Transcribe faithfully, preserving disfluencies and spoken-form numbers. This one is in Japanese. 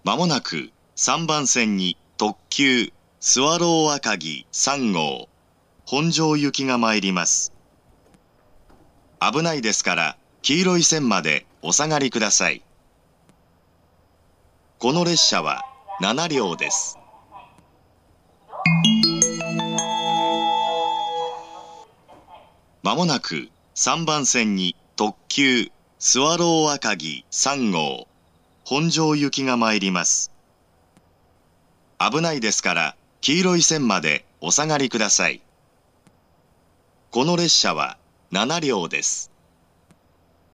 まもなくさんばん線に特急スワロー赤城さん号本庄行きが参ります。危ないですから黄色い線までお下がりください。この列車はなな両です。まもなくさんばん線に特急スワロー赤城さん号本庄行きが参ります。危ないですから黄色い線までお下がりください。この列車はなな両です。